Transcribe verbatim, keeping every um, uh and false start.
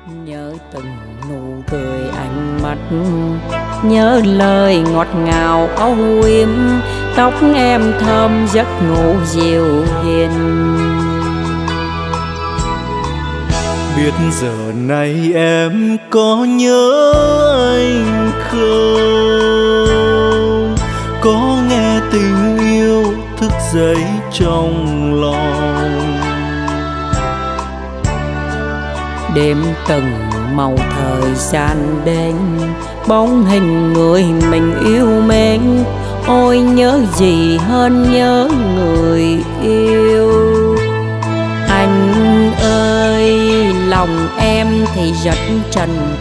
Nhớ từng nụ cười ánh mắt, nhớ lời ngọt ngào âu yếm, tóc em thơm giấc ngủ dịu hiền. Biết giờ này em có nhớ anh không, có nghe tình yêu thức dậy trong lòng. Đêm từng màu thời gian đến, bóng hình người mình yêu mến. Ôi nhớ gì hơn nhớ người yêu. Anh ơi lòng em thì rất trần